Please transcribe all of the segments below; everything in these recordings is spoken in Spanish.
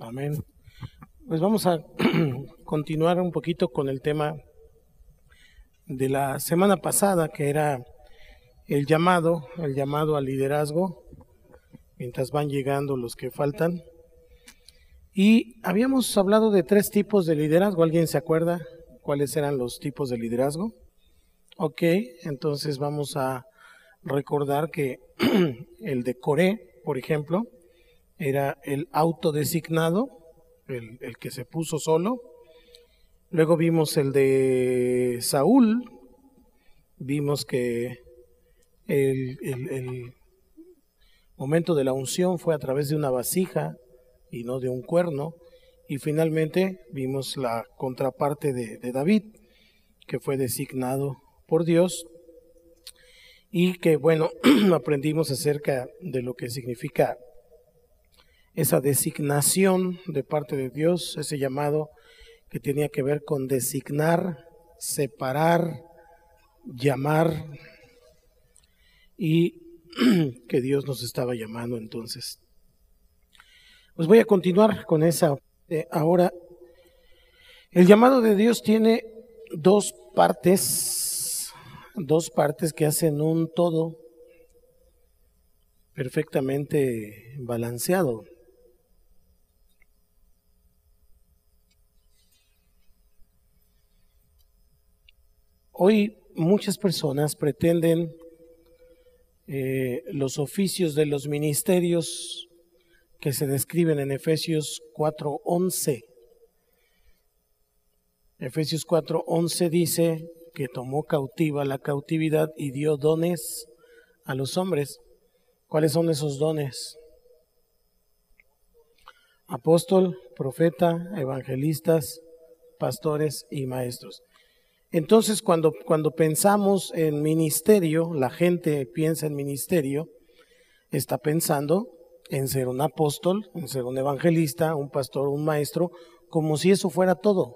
Amén. Pues vamos a continuar un poquito con el tema de la semana pasada, que era el llamado al liderazgo, mientras van llegando los que faltan. Y habíamos hablado de 3 tipos de liderazgo. ¿Alguien se acuerda cuáles eran los tipos de liderazgo? Ok, entonces vamos a recordar que el de Coré, por ejemplo, era el autodesignado, el que se puso solo. Luego vimos el de Saúl, vimos que el momento de la unción fue a través de una vasija y no de un cuerno. Y finalmente vimos la contraparte de David, que fue designado por Dios, y que bueno, aprendimos acerca de lo que significa esa designación de parte de Dios, ese llamado que tenía que ver con designar, separar, llamar, y que Dios nos estaba llamando. Entonces, pues voy a continuar con esa. Ahora, el llamado de Dios tiene dos partes que hacen un todo perfectamente balanceado. Hoy muchas personas pretenden los oficios de los ministerios que se describen en Efesios 4:11. Efesios 4:11 dice que tomó cautiva la cautividad y dio dones a los hombres. ¿Cuáles son esos dones? Apóstol, profeta, evangelistas, pastores y maestros. Entonces, cuando pensamos en ministerio, la gente piensa en ministerio, está pensando en ser un apóstol, en ser un evangelista, un pastor, un maestro, como si eso fuera todo.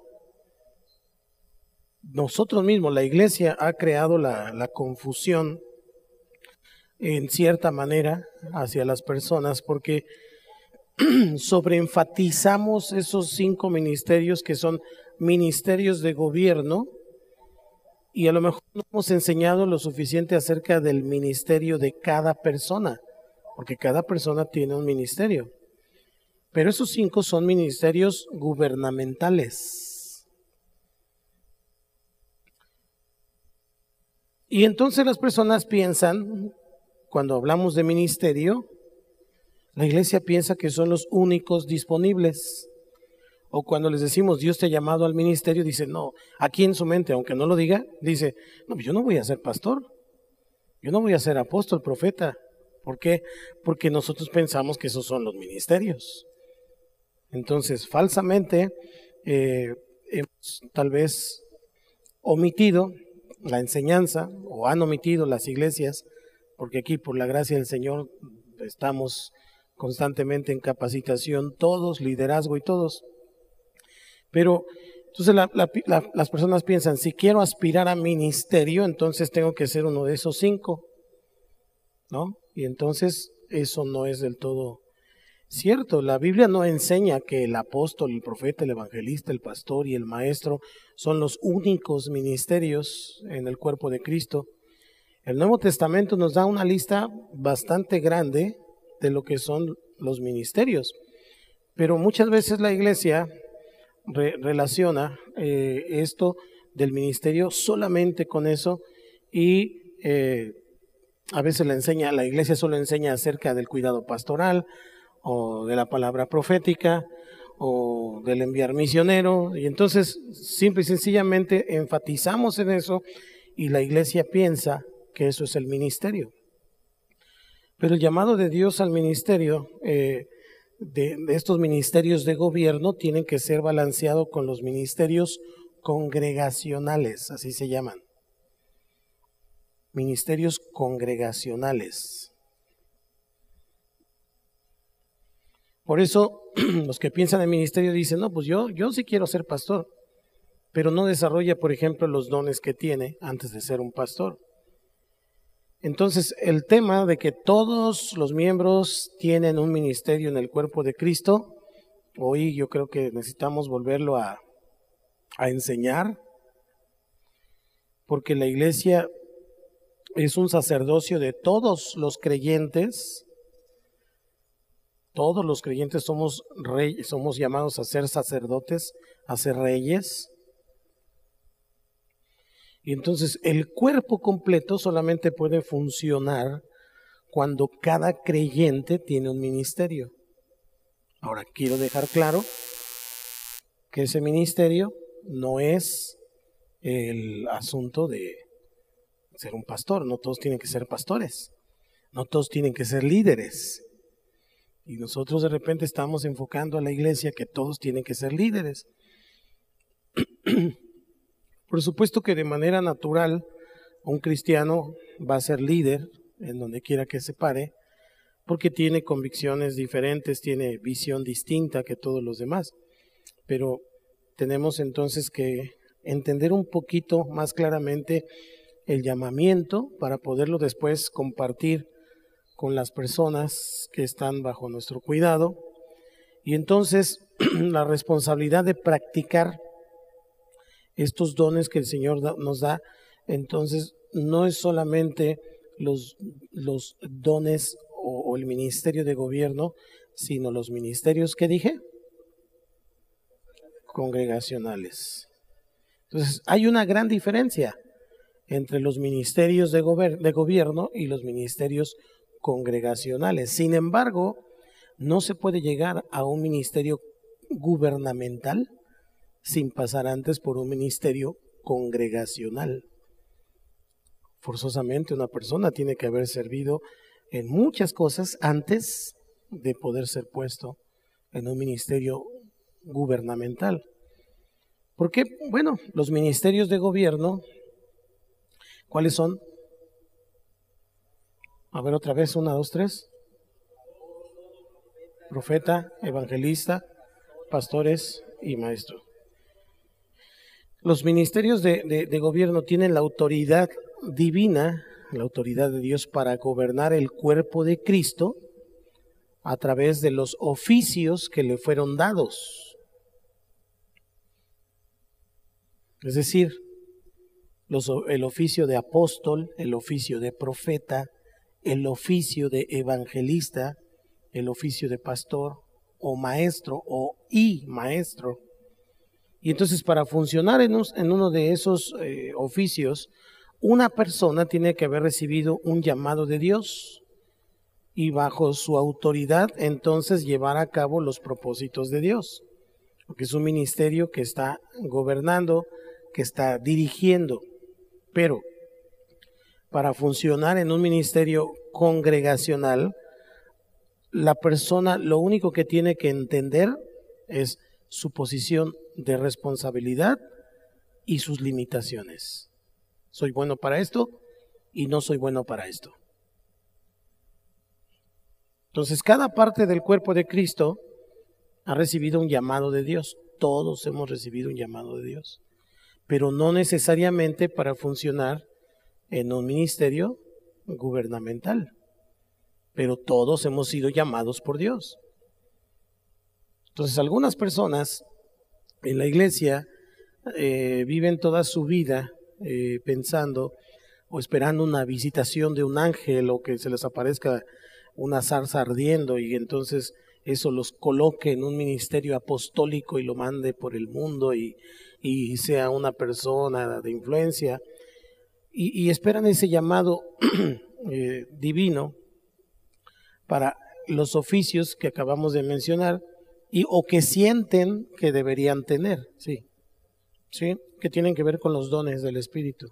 Nosotros mismos, la iglesia, ha creado la confusión en cierta manera hacia las personas, porque sobreenfatizamos esos 5 ministerios que son ministerios de gobierno, y a lo mejor no hemos enseñado lo suficiente acerca del ministerio de cada persona, porque cada persona tiene un ministerio. Pero esos 5 son ministerios gubernamentales. Y entonces las personas piensan, cuando hablamos de ministerio, la iglesia piensa que son los únicos disponibles. O cuando les decimos, Dios te ha llamado al ministerio, dice, no, aquí en su mente, aunque no lo diga, dice, no, yo no voy a ser pastor, yo no voy a ser apóstol, profeta. ¿Por qué? Porque nosotros pensamos que esos son los ministerios. Entonces, falsamente, hemos tal vez omitido la enseñanza, o han omitido las iglesias, porque aquí por la gracia del Señor estamos constantemente en capacitación, todos, liderazgo y todos. Pero entonces las personas piensan, si quiero aspirar a ministerio, entonces tengo que ser uno de esos 5, ¿no? Y entonces eso no es del todo cierto. La Biblia no enseña que el apóstol, el profeta, el evangelista, el pastor y el maestro son los únicos ministerios en el cuerpo de Cristo. El Nuevo Testamento nos da una lista bastante grande de lo que son los ministerios, pero muchas veces la iglesia relaciona esto del ministerio solamente con eso, y a veces la iglesia solo enseña acerca del cuidado pastoral, o de la palabra profética, o del enviar misionero, y entonces simple y sencillamente enfatizamos en eso, y la iglesia piensa que eso es el ministerio. Pero el llamado de Dios al ministerio, de estos ministerios de gobierno, tienen que ser balanceado con los ministerios congregacionales, así se llaman. Ministerios congregacionales. Por eso los que piensan en ministerio dicen, no, pues yo sí quiero ser pastor, pero no desarrolla, por ejemplo, los dones que tiene antes de ser un pastor. Entonces, el tema de que todos los miembros tienen un ministerio en el cuerpo de Cristo Hoy yo creo que necesitamos volverlo a enseñar, porque la iglesia es un sacerdocio de todos los creyentes. Todos los creyentes somos reyes, somos llamados a ser sacerdotes, a ser reyes. Y entonces el cuerpo completo solamente puede funcionar cuando cada creyente tiene un ministerio. Ahora, quiero dejar claro que ese ministerio no es el asunto de ser un pastor. No todos tienen que ser pastores, no todos tienen que ser líderes. Y nosotros de repente estamos enfocando a la iglesia que todos tienen que ser líderes. Por supuesto que de manera natural un cristiano va a ser líder en donde quiera que se pare, porque tiene convicciones diferentes, tiene visión distinta que todos los demás. Pero tenemos entonces que entender un poquito más claramente el llamamiento para poderlo después compartir con las personas que están bajo nuestro cuidado. Y entonces la responsabilidad de practicar estos dones que el Señor nos da, entonces no es solamente los dones o el ministerio de gobierno, sino los ministerios que dije, congregacionales. Entonces hay una gran diferencia entre los ministerios de gobierno y los ministerios congregacionales. Sin embargo, no se puede llegar a un ministerio gubernamental sin pasar antes por un ministerio congregacional. Forzosamente una persona tiene que haber servido en muchas cosas antes de poder ser puesto en un ministerio gubernamental. Porque, bueno, los ministerios de gobierno, ¿cuáles son? A ver otra vez, 1, 2, 3. Profeta, evangelista, pastores y maestro. Los ministerios de gobierno tienen la autoridad divina, la autoridad de Dios para gobernar el cuerpo de Cristo a través de los oficios que le fueron dados. Es decir, el oficio de apóstol, el oficio de profeta, el oficio de evangelista, el oficio de pastor o maestro y maestro. Y entonces para funcionar en uno de esos oficios, una persona tiene que haber recibido un llamado de Dios y bajo su autoridad entonces llevar a cabo los propósitos de Dios, porque es un ministerio que está gobernando, que está dirigiendo. Pero para funcionar en un ministerio congregacional, la persona lo único que tiene que entender es su posición de responsabilidad y sus limitaciones. Soy bueno para esto y no soy bueno para esto. Entonces, cada parte del cuerpo de Cristo ha recibido un llamado de Dios. Todos hemos recibido un llamado de Dios, pero no necesariamente para funcionar en un ministerio gubernamental. Pero todos hemos sido llamados por Dios. Entonces, algunas personas en la iglesia viven toda su vida pensando o esperando una visitación de un ángel o que se les aparezca una zarza ardiendo y entonces eso los coloque en un ministerio apostólico y lo mande por el mundo y sea una persona de influencia y esperan ese llamado divino para los oficios que acabamos de mencionar o que sienten que deberían tener, sí, que tienen que ver con los dones del Espíritu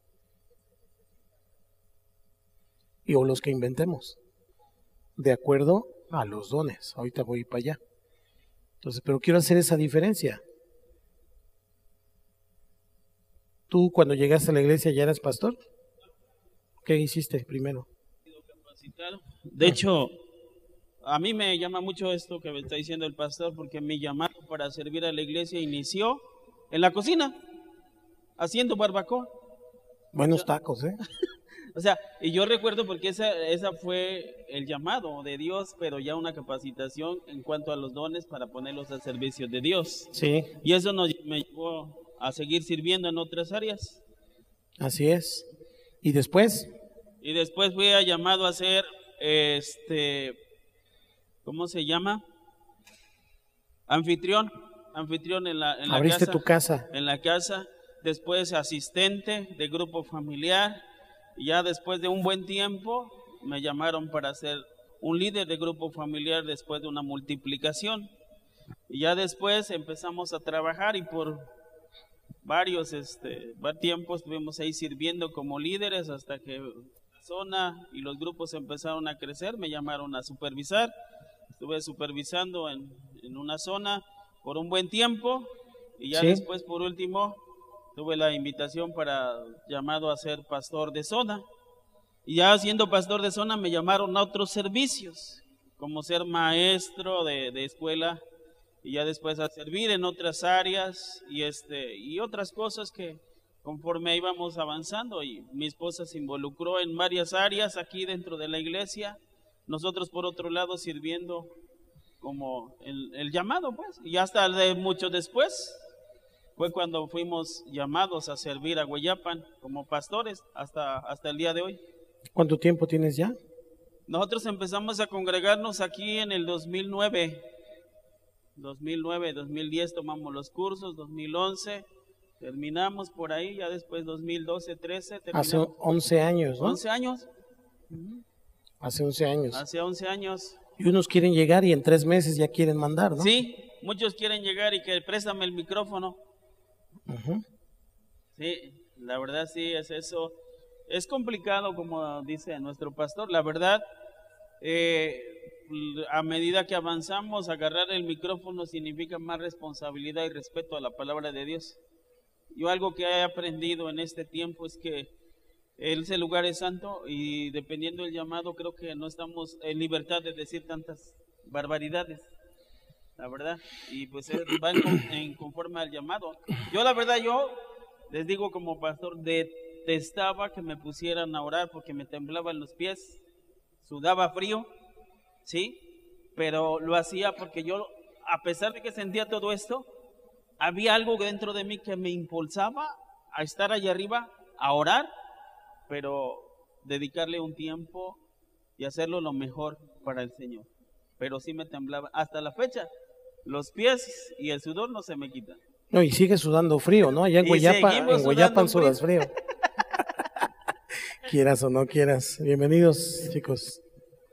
o los que inventemos, de acuerdo a los dones. Ahorita voy para allá. Entonces, pero quiero hacer esa diferencia. ¿Tú cuando llegaste a la iglesia ya eras pastor? ¿Qué hiciste primero? De hecho, a mí me llama mucho esto que me está diciendo el pastor, porque mi llamado para servir a la iglesia inició en la cocina, haciendo barbacoa. Buenos tacos, ¿eh? O sea, y yo recuerdo porque esa fue el llamado de Dios, pero ya una capacitación en cuanto a los dones para ponerlos al servicio de Dios. Sí, Y eso me llevó a seguir sirviendo en otras áreas. así es. ¿Y después? Y después fui llamado a ser, ¿cómo se llama? Anfitrión en la Abriste casa. tu casa. En la casa. Después asistente de grupo familiar. Y ya después de un buen tiempo me llamaron para ser un líder de grupo familiar después de una multiplicación. Y ya después empezamos a trabajar y por varios tiempos estuvimos ahí sirviendo como líderes hasta que la zona y los grupos empezaron a crecer. Me llamaron a supervisar. Estuve supervisando en una zona por un buen tiempo y ya Sí. después, por último, tuve la invitación para llamado a ser pastor de zona. Y ya siendo pastor de zona me llamaron a otros servicios, como ser maestro de escuela y ya después a servir en otras áreas y otras cosas que conforme íbamos avanzando, y mi esposa se involucró en varias áreas aquí dentro de la iglesia. Nosotros por otro lado sirviendo como el llamado, pues, y hasta de mucho después fue cuando fuimos llamados a servir a Hueyapan como pastores hasta el día de hoy. ¿Cuánto tiempo tienes ya? Nosotros empezamos a congregarnos aquí en el 2009, 2010 tomamos los cursos, 2011 terminamos por ahí, ya después 2012, 13 terminamos. Hace 11 años, ¿no? 11 años. Hace 11 años. Hace 11 años. Y unos quieren llegar y en 3 meses ya quieren mandar, ¿no? Sí, muchos quieren llegar y que préstame el micrófono. Uh-huh. Sí, la verdad sí es eso. Es complicado, como dice nuestro pastor. La verdad, a medida que avanzamos, agarrar el micrófono significa más responsabilidad y respeto a la palabra de Dios. Yo algo que he aprendido en este tiempo es que ese lugar es santo y dependiendo del llamado creo que no estamos en libertad de decir tantas barbaridades, la verdad, y pues va en conforme al llamado. Yo la verdad, yo les digo como pastor, detestaba que me pusieran a orar porque me temblaban los pies, sudaba frío, sí, pero lo hacía porque yo, a pesar de que sentía todo esto, había algo dentro de mí que me impulsaba a estar allá arriba, a orar, pero dedicarle un tiempo y hacerlo lo mejor para el Señor. Pero sí me temblaba. Hasta la fecha, los pies y el sudor no se me quitan. No, y sigue sudando frío, ¿no? Allá en Y Hueyapan, seguimos Hueyapan sudando sudas frío. Quieras o no quieras. Bienvenidos, chicos.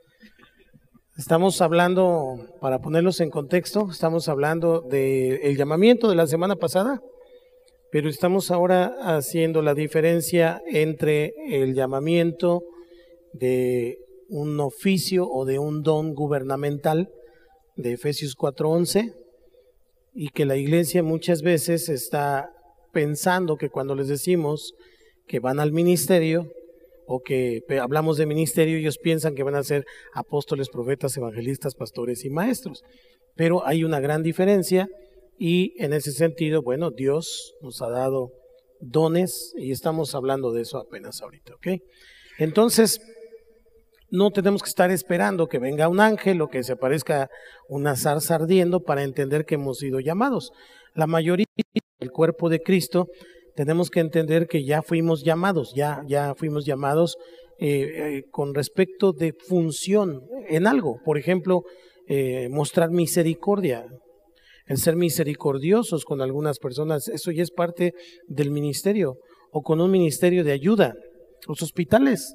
Estamos hablando, para ponerlos en contexto, estamos hablando del llamamiento de la semana pasada, pero estamos ahora haciendo la diferencia entre el llamamiento de un oficio o de un don gubernamental de Efesios 4:11 y que la iglesia muchas veces está pensando que cuando les decimos que van al ministerio o que hablamos de ministerio, ellos piensan que van a ser apóstoles, profetas, evangelistas, pastores y maestros. Pero hay una gran diferencia y en ese sentido, bueno, Dios nos ha dado dones y estamos hablando de eso apenas ahorita, ¿ok? Entonces, no tenemos que estar esperando que venga un ángel o que se aparezca una zarza ardiendo para entender que hemos sido llamados. La mayoría del cuerpo de Cristo tenemos que entender que ya fuimos llamados, ya fuimos llamados con respecto de función en algo. Por ejemplo, mostrar misericordia, el ser misericordiosos con algunas personas, eso ya es parte del ministerio, o con un ministerio de ayuda. Los hospitales,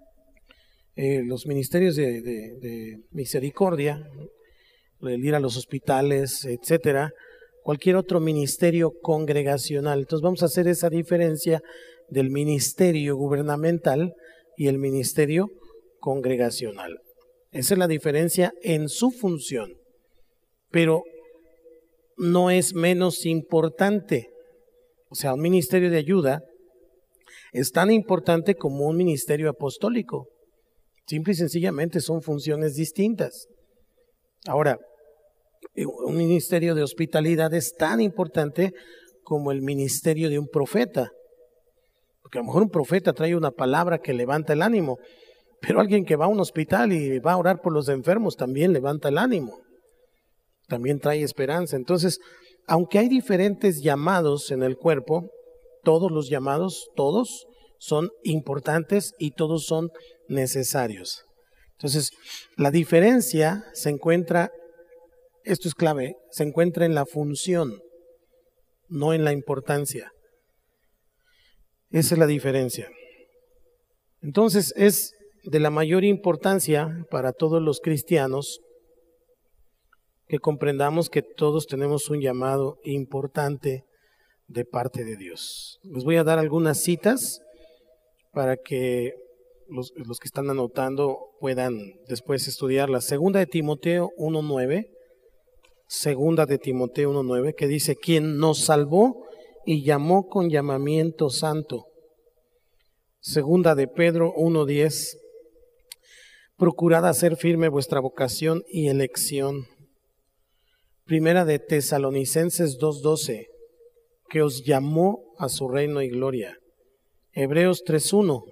los ministerios de misericordia, el ir a los hospitales, etcétera, cualquier otro ministerio congregacional. Entonces vamos a hacer esa diferencia del ministerio gubernamental y el ministerio congregacional. Esa es la diferencia en su función, pero no es menos importante. O sea, un ministerio de ayuda es tan importante como un ministerio apostólico. Simple y sencillamente son funciones distintas. Ahora, un ministerio de hospitalidad es tan importante como el ministerio de un profeta. Porque a lo mejor un profeta trae una palabra que levanta el ánimo, pero alguien que va a un hospital y va a orar por los enfermos también levanta el ánimo, también trae esperanza. Entonces, aunque hay diferentes llamados en el cuerpo, todos los llamados, todos son importantes y todos son necesarios. Entonces, la diferencia se encuentra, esto es clave, se encuentra en la función, no en la importancia. Esa es la diferencia. Entonces, es de la mayor importancia para todos los cristianos que comprendamos que todos tenemos un llamado importante de parte de Dios. Les voy a dar algunas citas para que los que están anotando puedan después estudiarlas. Segunda de Timoteo 1:9, Segunda de Timoteo 1:9, que dice: quien nos salvó y llamó con llamamiento santo. Segunda de Pedro 1:10, procurad hacer firme vuestra vocación y elección. Primera de Tesalonicenses 2:12, que os llamó a su reino y gloria. Hebreos 3:1,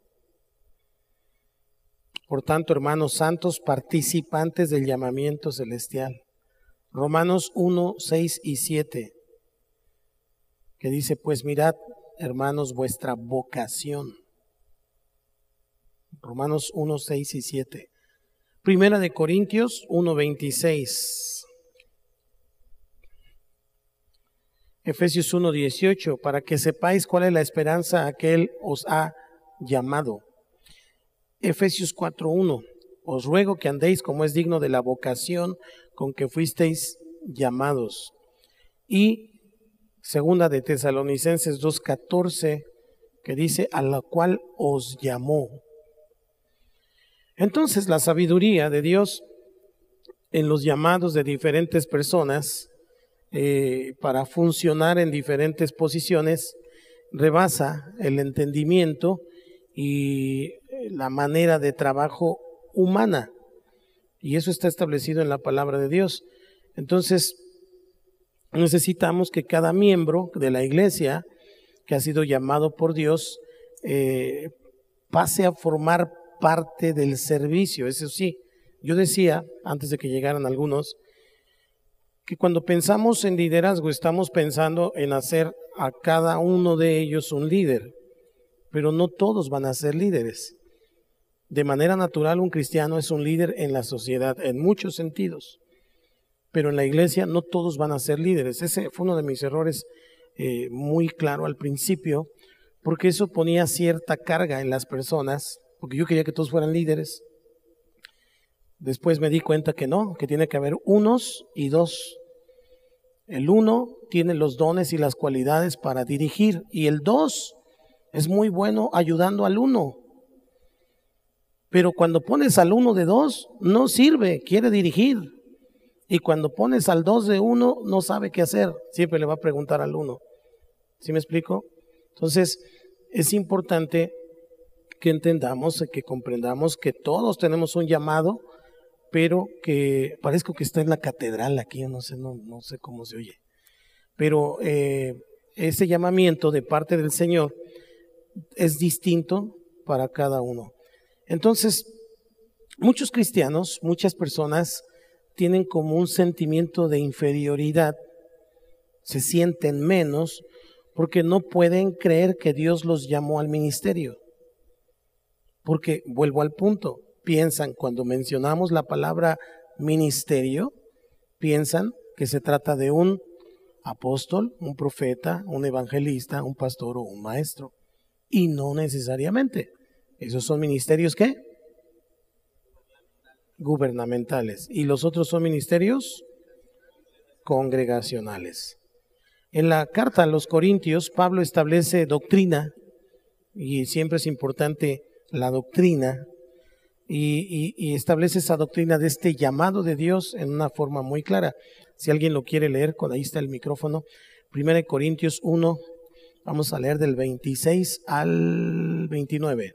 por tanto, hermanos santos, participantes del llamamiento celestial. Romanos 1:6 y 7, que dice: pues mirad, hermanos, vuestra vocación. Romanos 1:6 y 7. Primera de Corintios 1:26. Efesios 1:18, para que sepáis cuál es la esperanza a que Él os ha llamado. Efesios 4:1, os ruego que andéis como es digno de la vocación con que fuisteis llamados. Y segunda de Tesalonicenses 2:14, que dice: a la cual os llamó. Entonces, la sabiduría de Dios en los llamados de diferentes personas para funcionar en diferentes posiciones rebasa el entendimiento y la manera de trabajo humana, y eso está establecido en la palabra de Dios. Entonces, necesitamos que cada miembro de la iglesia que ha sido llamado por Dios pase a formar parte del servicio. Eso sí, yo decía, antes de que llegaran algunos, que cuando pensamos en liderazgo estamos pensando en hacer a cada uno de ellos un líder, pero no todos van a ser líderes. De manera natural, un cristiano es un líder en la sociedad, en muchos sentidos, pero en la iglesia no todos van a ser líderes. Ese fue uno de mis errores muy claro al principio, porque eso ponía cierta carga en las personas, porque yo quería que todos fueran líderes. Después me di cuenta que no, que tiene que haber unos y dos. El uno tiene los dones y las cualidades para dirigir, y el dos es muy bueno ayudando al uno. Pero cuando pones al uno de dos, no sirve, quiere dirigir. Y cuando pones al dos de uno, no sabe qué hacer, siempre le va a preguntar al uno. ¿Sí me explico? Entonces, es importante que entendamos, que comprendamos que todos tenemos un llamado, pero que parezco que está en la catedral aquí, no sé cómo se oye. Pero ese llamamiento de parte del Señor es distinto para cada uno. Entonces, muchos cristianos, muchas personas tienen como un sentimiento de inferioridad, se sienten menos porque no pueden creer que Dios los llamó al ministerio. Porque, vuelvo al punto, piensan, cuando mencionamos la palabra ministerio, piensan que se trata de un apóstol, un profeta, un evangelista, un pastor o un maestro. Y no necesariamente. ¿Esos son ministerios qué? Gubernamentales. ¿Y los otros son ministerios? Congregacionales. En la carta a los Corintios, Pablo establece doctrina, y siempre es importante la doctrina, y establece esa doctrina de este llamado de Dios en una forma muy clara. Si alguien lo quiere leer, ahí está el micrófono. 1 Corintios 1, vamos a leer del 26 al 29.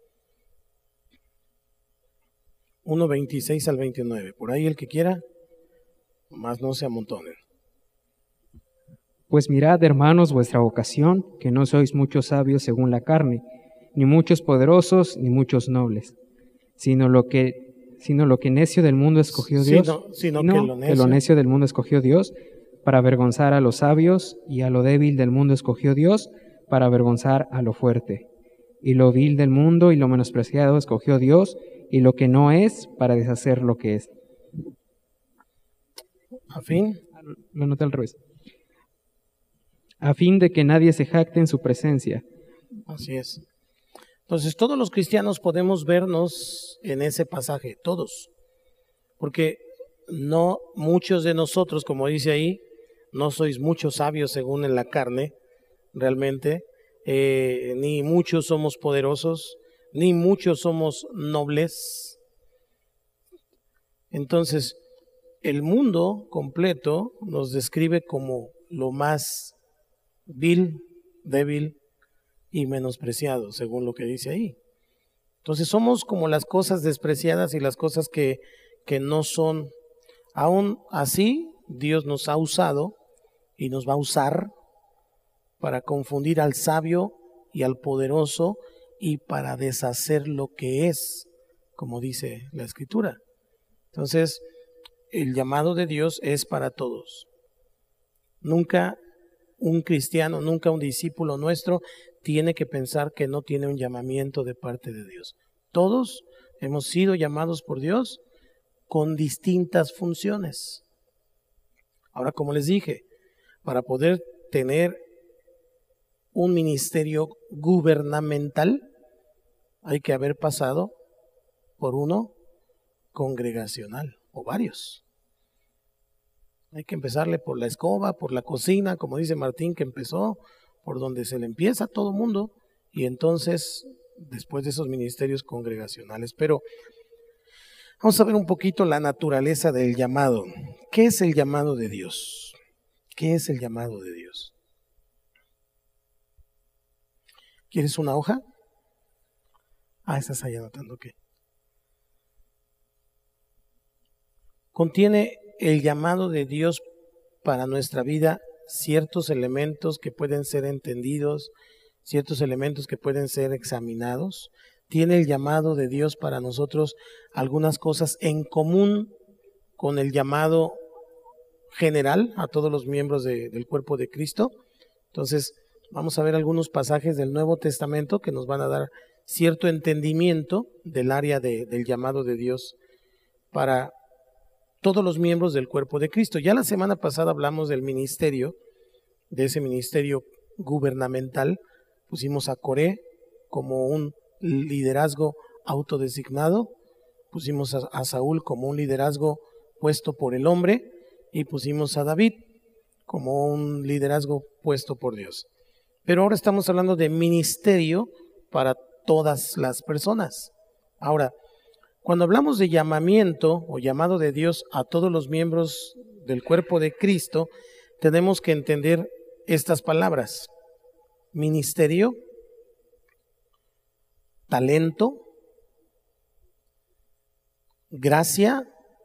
1, 26 al 29. Por ahí el que quiera, más no se amontonen. Pues mirad, hermanos, vuestra vocación, que no sois muchos sabios según la carne, ni muchos poderosos, ni muchos nobles, sino lo que necio del mundo escogió Dios, sino que lo que lo necio del mundo escogió Dios, para avergonzar a los sabios, y a lo débil del mundo escogió Dios, para avergonzar a lo fuerte. Y lo vil del mundo y lo menospreciado escogió Dios, y lo que no es, para deshacer lo que es. A fin. Lo anoté al revés. A fin de que nadie se jacte en su presencia. Así es. Entonces, todos los cristianos podemos vernos en ese pasaje, todos. Porque no muchos de nosotros, como dice ahí, no sois muchos sabios según en la carne, realmente, ni muchos somos poderosos, ni muchos somos nobles. Entonces, el mundo completo nos describe como lo más vil, débil y menospreciado, según lo que dice ahí. Entonces somos como las cosas despreciadas y las cosas que no son. Aún así, Dios nos ha usado y nos va a usar para confundir al sabio y al poderoso y para deshacer lo que es, como dice la Escritura. Entonces, el llamado de Dios es para todos. Nunca un cristiano, nunca un discípulo nuestro tiene que pensar que no tiene un llamamiento de parte de Dios. Todos hemos sido llamados por Dios con distintas funciones. Ahora, como les dije, para poder tener un ministerio gubernamental, hay que haber pasado por uno congregacional, o varios. Hay que empezarle por la escoba, por la cocina, como dice Martín, que empezó, por donde se le empieza a todo mundo, y entonces, después de esos ministerios congregacionales. Pero vamos a ver un poquito la naturaleza del llamado. ¿Qué es el llamado de Dios? ¿Qué es el llamado de Dios? ¿Quieres una hoja? Estás ahí anotando, ¿qué? Contiene el llamado de Dios para nuestra vida ciertos elementos que pueden ser entendidos, ciertos elementos que pueden ser examinados. Tiene el llamado de Dios para nosotros algunas cosas en común con el llamado general a todos los miembros del cuerpo de Cristo. Entonces, vamos a ver algunos pasajes del Nuevo Testamento que nos van a dar cierto entendimiento del área del llamado de Dios para todos los miembros del cuerpo de Cristo. Ya la semana pasada hablamos del ministerio, de ese ministerio gubernamental. Pusimos a Coré como un liderazgo autodesignado, pusimos a Saúl como un liderazgo puesto por el hombre y pusimos a David como un liderazgo puesto por Dios. Pero ahora estamos hablando de ministerio para todas las personas. Ahora, cuando hablamos de llamamiento o llamado de Dios a todos los miembros del cuerpo de Cristo, tenemos que entender estas palabras: ministerio, talento, gracia,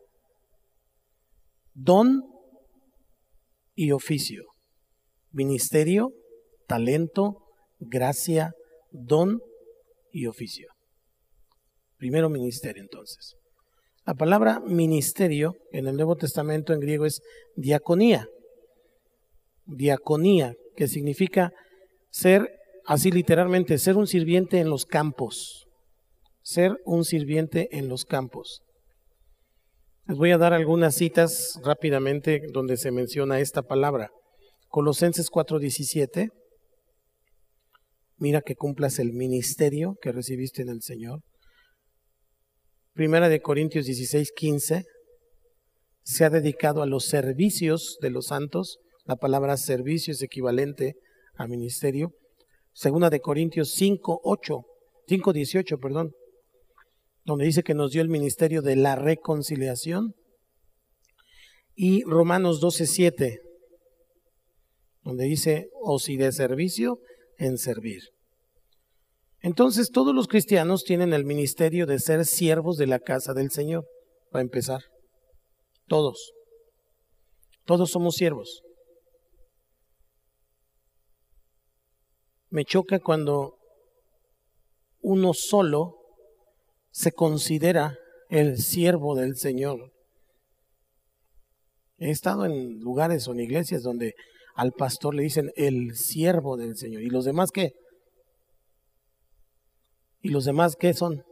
don y oficio. Ministerio, talento, gracia, don y oficio. Primero ministerio, entonces. La palabra ministerio en el Nuevo Testamento en griego es diaconía. Diaconía, que significa ser, así literalmente, ser un sirviente en los campos. Ser un sirviente en los campos. Les voy a dar algunas citas rápidamente donde se menciona esta palabra. Colosenses 4:17. Mira que cumplas el ministerio que recibiste en el Señor. Primera de Corintios 16:15, se ha dedicado a los servicios de los santos. La palabra servicio es equivalente a ministerio. Segunda de Corintios 5:18, donde dice que nos dio el ministerio de la reconciliación. Y Romanos 12:7, donde dice, o si de servicio, en servir. Entonces todos los cristianos tienen el ministerio de ser siervos de la casa del Señor, para empezar. Todos somos siervos. Me choca cuando uno solo se considera el siervo del Señor. He estado en lugares o en iglesias donde al pastor le dicen el siervo del Señor. ¿Y los demás qué? ¿Y los demás qué son?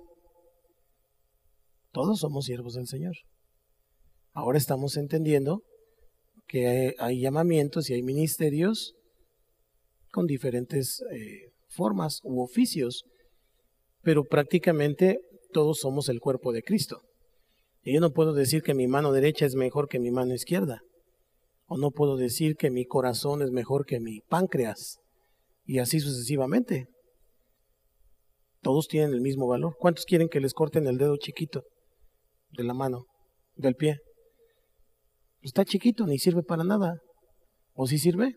Todos somos siervos del Señor. Ahora estamos entendiendo que hay llamamientos y hay ministerios con diferentes formas u oficios, pero prácticamente todos somos el cuerpo de Cristo. Y yo no puedo decir que mi mano derecha es mejor que mi mano izquierda, o no puedo decir que mi corazón es mejor que mi páncreas, y así sucesivamente. Todos tienen el mismo valor. ¿Cuántos quieren que les corten el dedo chiquito de la mano, del pie? Está chiquito, ni sirve para nada. ¿O sí sirve?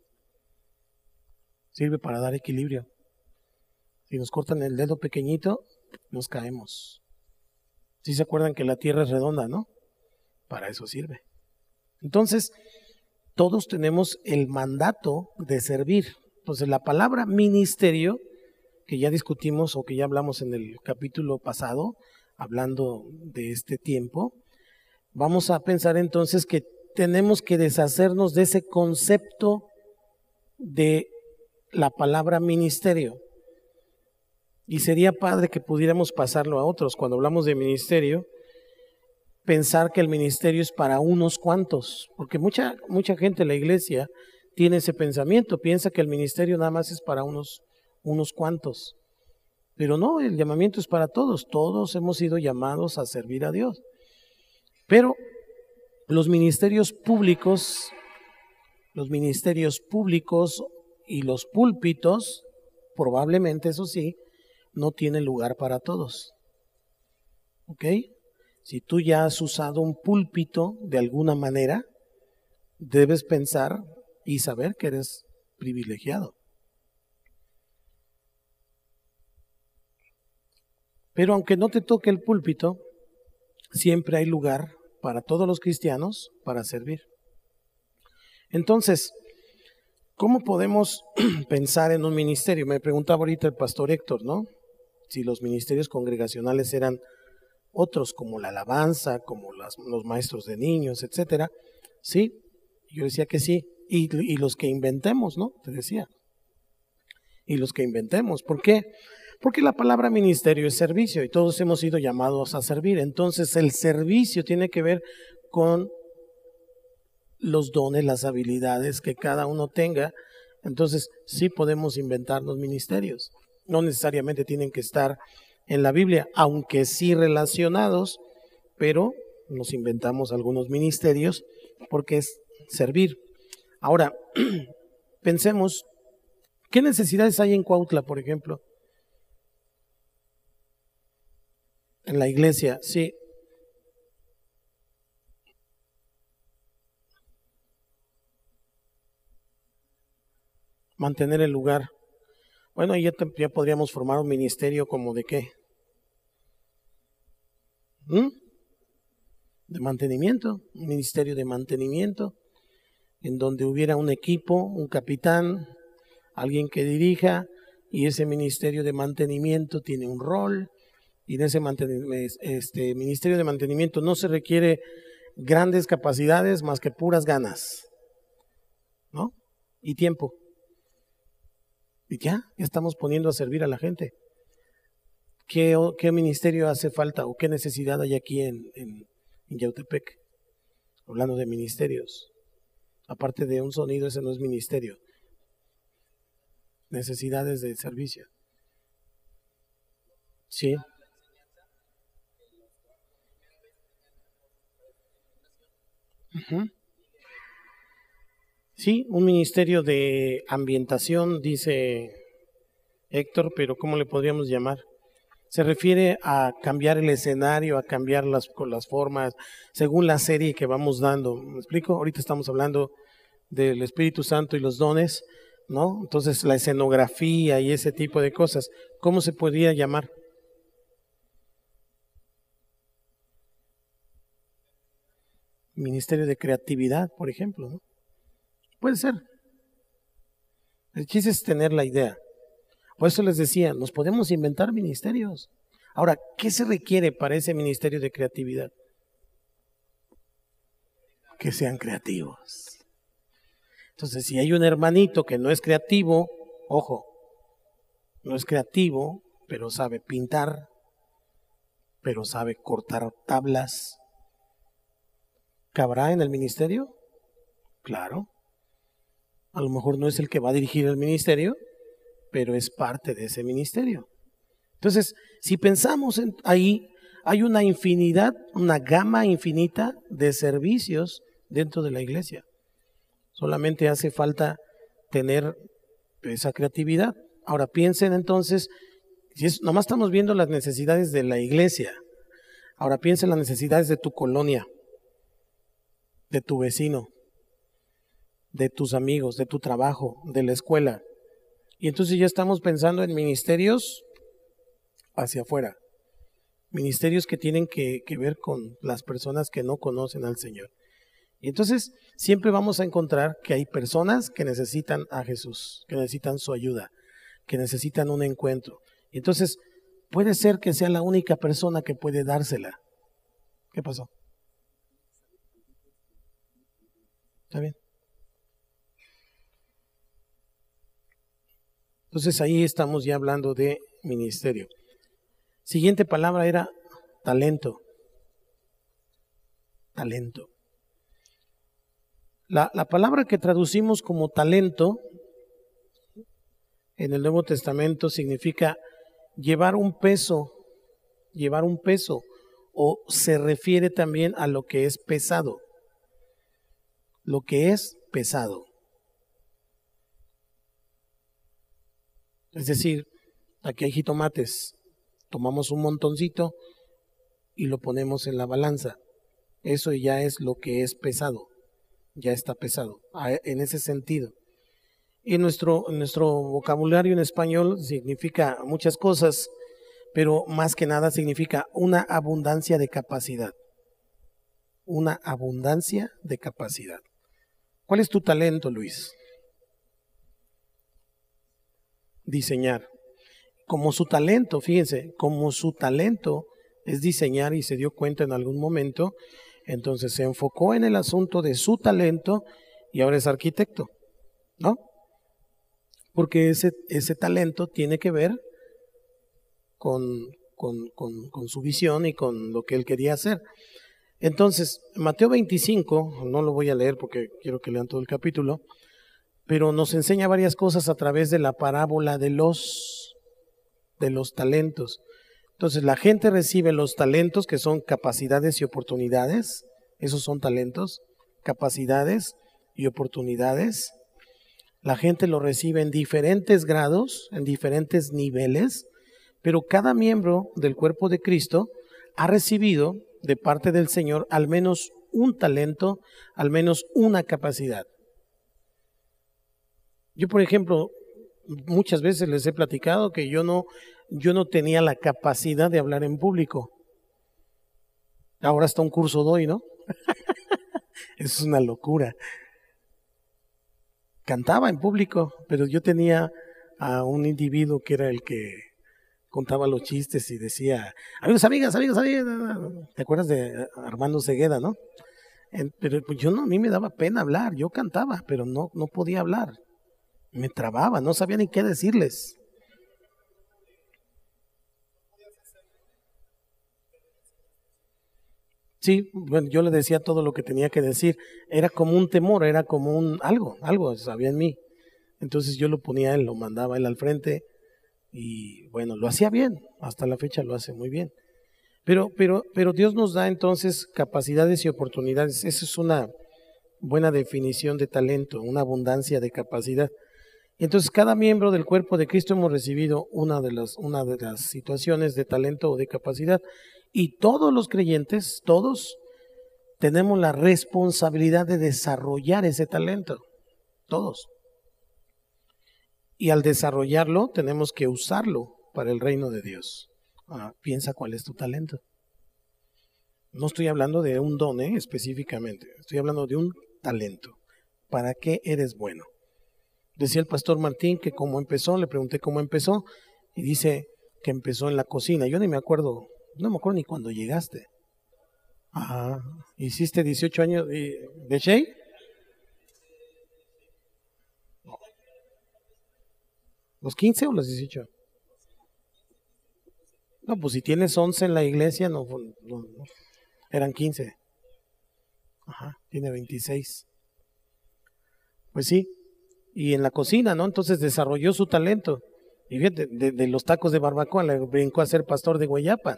Sirve para dar equilibrio. Si nos cortan el dedo pequeñito, nos caemos. ¿Sí se acuerdan que la tierra es redonda, no? Para eso sirve. Entonces, todos tenemos el mandato de servir. Entonces, la palabra ministerio, que ya discutimos o que ya hablamos en el capítulo pasado, hablando de este tiempo, vamos a pensar entonces que tenemos que deshacernos de ese concepto de la palabra ministerio. Y sería padre que pudiéramos pasarlo a otros. Cuando hablamos de ministerio, pensar que el ministerio es para unos cuantos, porque mucha gente en la iglesia tiene ese pensamiento, piensa que el ministerio nada más es para unos cuantos. Pero no, el llamamiento es para todos. Todos hemos sido llamados a servir a Dios. Pero los ministerios públicos y los púlpitos, probablemente, eso sí, no tienen lugar para todos. ¿Ok? Si tú ya has usado un púlpito de alguna manera, debes pensar y saber que eres privilegiado. Pero aunque no te toque el púlpito, siempre hay lugar para todos los cristianos para servir. Entonces, ¿cómo podemos pensar en un ministerio? Me preguntaba ahorita el pastor Héctor, ¿no? Si los ministerios congregacionales eran otros, como la alabanza, como los maestros de niños, etcétera. Sí, yo decía que sí. Y los que inventemos, ¿no? Te decía. Y los que inventemos. ¿Por qué? Porque la palabra ministerio es servicio y todos hemos sido llamados a servir. Entonces el servicio tiene que ver con los dones, las habilidades que cada uno tenga. Entonces sí podemos inventarnos ministerios. No necesariamente tienen que estar en la Biblia, aunque sí relacionados, pero nos inventamos algunos ministerios porque es servir. Ahora, pensemos, ¿qué necesidades hay en Cuautla, por ejemplo? En la iglesia, sí. Mantener el lugar. Bueno, ya podríamos formar un ministerio como de qué. De mantenimiento, un ministerio de mantenimiento, en donde hubiera un equipo, un capitán, alguien que dirija, y ese ministerio de mantenimiento tiene un rol, y en ese ministerio de mantenimiento no se requiere grandes capacidades más que puras ganas, ¿no? Y tiempo. Y ya estamos poniendo a servir a la gente. ¿Qué ministerio hace falta o qué necesidad hay aquí en Yautepec? Hablando de ministerios. Aparte de un sonido, ese no es ministerio. Necesidades de servicio. Sí. Uh-huh. Sí, un ministerio de ambientación, dice Héctor, pero ¿cómo le podríamos llamar? Se refiere a cambiar el escenario, a cambiar las formas, según la serie que vamos dando. ¿Me explico? Ahorita estamos hablando del Espíritu Santo y los dones, ¿no? Entonces la escenografía y ese tipo de cosas, ¿cómo se podría llamar? Ministerio de creatividad, por ejemplo, ¿no? Puede ser. El chiste es tener la idea. Por eso les decía, nos podemos inventar ministerios. Ahora, ¿qué se requiere para ese ministerio de creatividad? Que sean creativos. Entonces, si hay un hermanito que no es creativo, ojo, no es creativo, pero sabe pintar, pero sabe cortar tablas, ¿cabrá en el ministerio? Claro. A lo mejor no es el que va a dirigir el ministerio, pero es parte de ese ministerio. Entonces, si pensamos ahí, hay una infinidad, una gama infinita de servicios dentro de la iglesia. Solamente hace falta tener esa creatividad. Ahora piensen entonces, nomás estamos viendo las necesidades de la iglesia. Ahora piensen las necesidades de tu colonia, de tu vecino, de tus amigos, de tu trabajo, de la escuela. Y entonces ya estamos pensando en ministerios hacia afuera. Ministerios que tienen que ver con las personas que no conocen al Señor. Y entonces siempre vamos a encontrar que hay personas que necesitan a Jesús, que necesitan su ayuda, que necesitan un encuentro. Y entonces puede ser que sea la única persona que puede dársela. ¿Qué pasó? ¿Está bien? Entonces ahí estamos ya hablando de ministerio. Siguiente palabra era talento. Talento. La palabra que traducimos como talento en el Nuevo Testamento significa llevar un peso, o se refiere también a lo que es pesado. Lo que es pesado. Es decir, aquí hay jitomates, tomamos un montoncito y lo ponemos en la balanza. Eso ya es lo que es pesado, ya está pesado, en ese sentido. Y nuestro vocabulario en español significa muchas cosas, pero más que nada significa una abundancia de capacidad. Una abundancia de capacidad. ¿Cuál es tu talento, Luis? Diseñar. Como su talento, fíjense, como su talento es diseñar y se dio cuenta en algún momento, entonces se enfocó en el asunto de su talento y ahora es arquitecto, ¿no? Porque ese talento tiene que ver con su visión y con lo que él quería hacer. Entonces, Mateo 25, no lo voy a leer porque quiero que lean todo el capítulo, pero nos enseña varias cosas a través de la parábola de los talentos. Entonces, la gente recibe los talentos que son capacidades y oportunidades. Esos son talentos, capacidades y oportunidades. La gente lo recibe en diferentes grados, en diferentes niveles, pero cada miembro del cuerpo de Cristo ha recibido de parte del Señor al menos un talento, al menos una capacidad. Yo, por ejemplo, muchas veces les he platicado que yo no tenía la capacidad de hablar en público. Ahora hasta un curso doy, ¿no? Es una locura. Cantaba en público, pero yo tenía a un individuo que era el que contaba los chistes y decía, amigos, amigas. ¿Te acuerdas de Armando Cegueda, no? Pero pues a mí me daba pena hablar, yo cantaba, pero no podía hablar. Me trababa, no sabía ni qué decirles. Sí, bueno, yo le decía todo lo que tenía que decir. Era como un temor, era como algo sabía en mí. Entonces yo lo ponía a él, lo mandaba él al frente y bueno, lo hacía bien. Hasta la fecha lo hace muy bien. Pero Dios nos da entonces capacidades y oportunidades. Esa es una buena definición de talento, una abundancia de capacidad. Entonces cada miembro del cuerpo de Cristo hemos recibido una de las situaciones de talento o de capacidad. Y todos los creyentes, todos, tenemos la responsabilidad de desarrollar ese talento. Todos. Y al desarrollarlo, tenemos que usarlo para el reino de Dios. Piensa cuál es tu talento. No estoy hablando de un don, específicamente. Estoy hablando de un talento. ¿Para qué eres bueno? Decía el pastor Martín que cómo empezó, le pregunté cómo empezó, y dice que empezó en la cocina. Yo ni me acuerdo, no me acuerdo ni cuando llegaste. Ah, ¿hiciste 18 años de Shea? ¿Los 15 o los 18? No, pues si tienes 11 en la iglesia, no, eran 15. Ajá, tiene 26. Pues sí, y en la cocina, ¿no? Entonces desarrolló su talento. Y fíjate, de los tacos de barbacoa le brincó a ser pastor de Guayapan.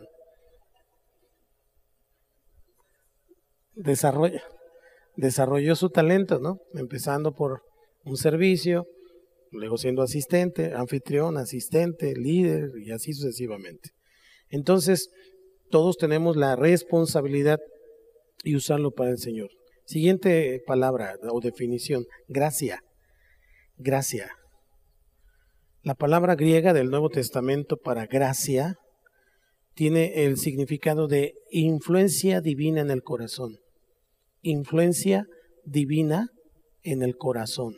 Desarrolló su talento, ¿no? Empezando por un servicio, luego siendo asistente, anfitrión, asistente, líder y así sucesivamente. Entonces, todos tenemos la responsabilidad y usarlo para el Señor. Siguiente palabra o definición, gracia. Gracia. La palabra griega del Nuevo Testamento para gracia tiene el significado de influencia divina en el corazón. Influencia divina en el corazón.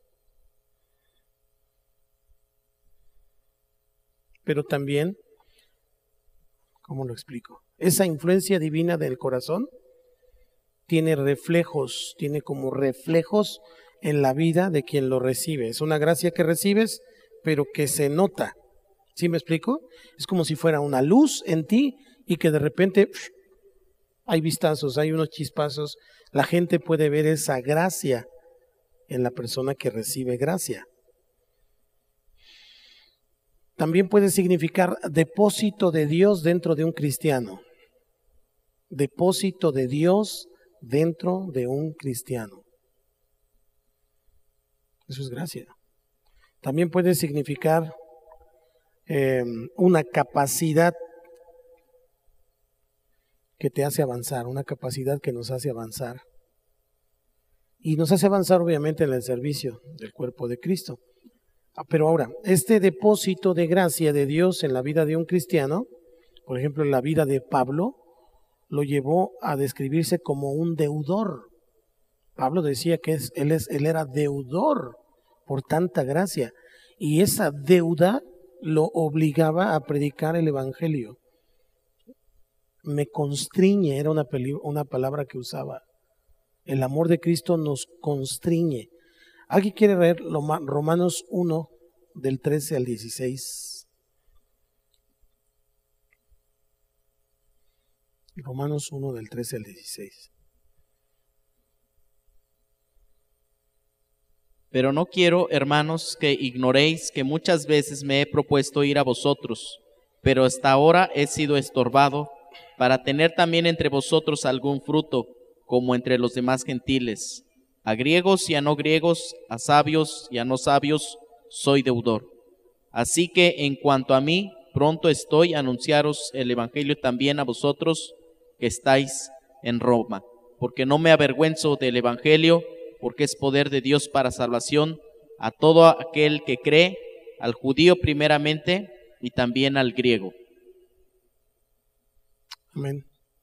Pero también, ¿cómo lo explico? Esa influencia divina del corazón tiene reflejos, tiene como reflejos en la vida de quien lo recibe. Es una gracia que recibes, pero que se nota. ¿Sí me explico? Es como si fuera una luz en ti y que de repente hay vistazos, hay unos chispazos. La gente puede ver esa gracia en la persona que recibe gracia. También puede significar depósito de Dios dentro de un cristiano. Depósito de Dios dentro de un cristiano. Eso es gracia. También puede significar una capacidad que te hace avanzar, una capacidad que nos hace avanzar. Y nos hace avanzar obviamente en el servicio del cuerpo de Cristo. Pero ahora, este depósito de gracia de Dios en la vida de un cristiano, por ejemplo en la vida de Pablo, lo llevó a describirse como un deudor. Pablo decía que él era deudor por tanta gracia, y esa deuda lo obligaba a predicar el evangelio. Me constriñe, era una palabra que usaba. El amor de Cristo nos constriñe. ¿Alguien quiere leer Romanos 1 del 13 al 16? Romanos 1 del 13 al 16. Pero no quiero, hermanos, que ignoréis que muchas veces me he propuesto ir a vosotros, pero hasta ahora he sido estorbado, para tener también entre vosotros algún fruto, como entre los demás gentiles. A griegos y a no griegos, a sabios y a no sabios, soy deudor. Así que en cuanto a mí, pronto estoy a anunciaros el evangelio también a vosotros que estáis en Roma, porque no me avergüenzo del evangelio, porque es poder de Dios para salvación a todo aquel que cree, al judío primeramente y también al griego. Amén.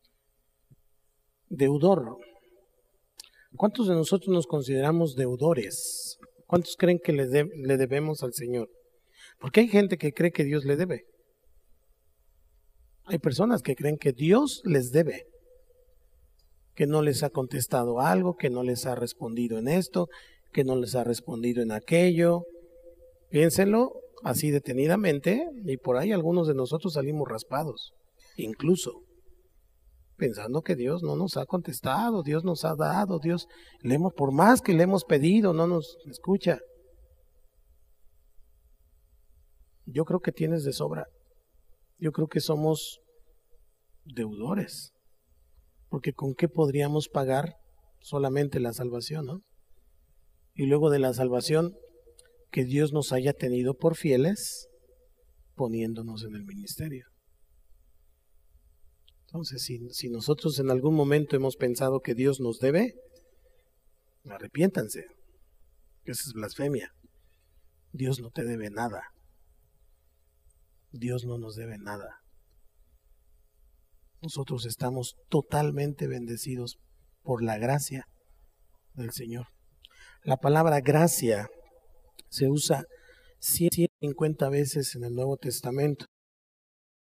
Deudor. ¿Cuántos de nosotros nos consideramos deudores? ¿Cuántos creen que le debemos al Señor? Porque hay gente que cree que Dios le debe. Hay personas que creen que Dios les debe, que no les ha contestado algo, que no les ha respondido en esto, que no les ha respondido en aquello. Piénsenlo así detenidamente, y por ahí algunos de nosotros salimos raspados, incluso pensando que Dios no nos ha contestado, Dios nos ha dado, por más que le hemos pedido, no nos escucha. Yo creo que tienes de sobra. Yo creo que somos deudores, porque ¿con qué podríamos pagar solamente la salvación, no? Y luego de la salvación, que Dios nos haya tenido por fieles, poniéndonos en el ministerio. Entonces, si nosotros en algún momento hemos pensado que Dios nos debe, arrepiéntanse. Esa es blasfemia. Dios no te debe nada. Dios no nos debe nada. Nosotros estamos totalmente bendecidos por la gracia del Señor. La palabra gracia se usa 150 veces en el Nuevo Testamento.